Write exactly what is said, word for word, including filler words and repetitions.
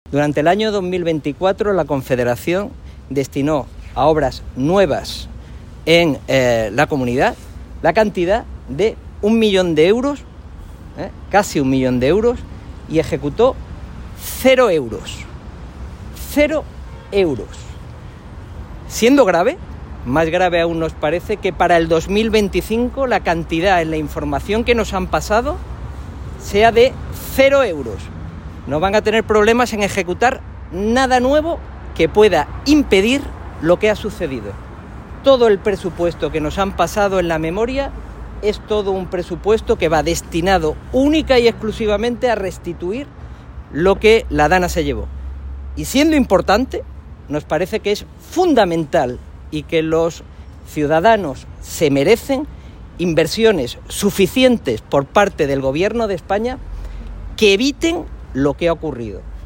Durante el año dos mil veinticuatro la Confederación destinó a obras nuevas en eh, la comunidad la cantidad de un millón de euros, eh, casi un millón de euros, y ejecutó cero euros. Cero euros. Siendo grave, más grave aún nos parece que para el dos mil veinticinco la cantidad en la información que nos han pasado sea de cero euros. No van a tener problemas en ejecutar nada nuevo que pueda impedir lo que ha sucedido. Todo el presupuesto que nos han pasado en la memoria es todo un presupuesto que va destinado única y exclusivamente a restituir lo que la Dana se llevó. Y siendo importante, nos parece que es fundamental y que los ciudadanos se merecen inversiones suficientes por parte del Gobierno de España que eviten lo que ha ocurrido.